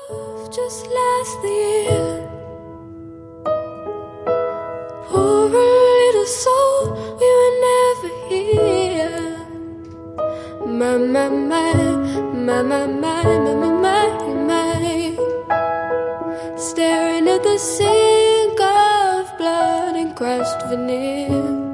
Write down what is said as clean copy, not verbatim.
of just last year. Poor little soul, we were never here. My, my, my, my, my, my, my, my, my. Staring at the sink of blood and crushed veneer.